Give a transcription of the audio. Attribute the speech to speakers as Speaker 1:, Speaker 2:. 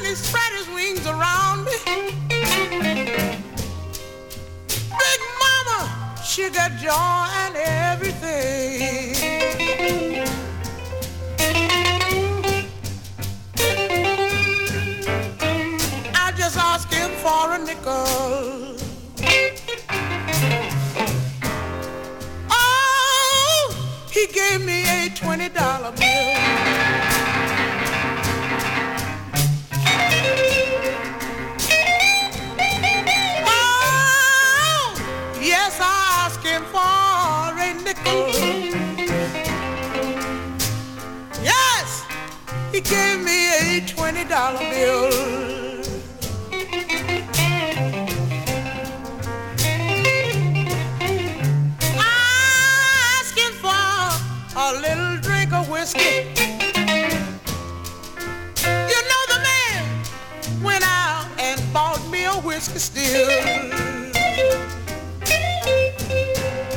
Speaker 1: he spread his wings around me. Big mama, she got joy and everything. I just asked him for a nickel. Oh, he gave me a $20 bill. Yes, I asked him for a nickel. Yes, he gave me a $20 bill. I asked him for a little drink of whiskey. You know the man went out and bought me a whiskey still.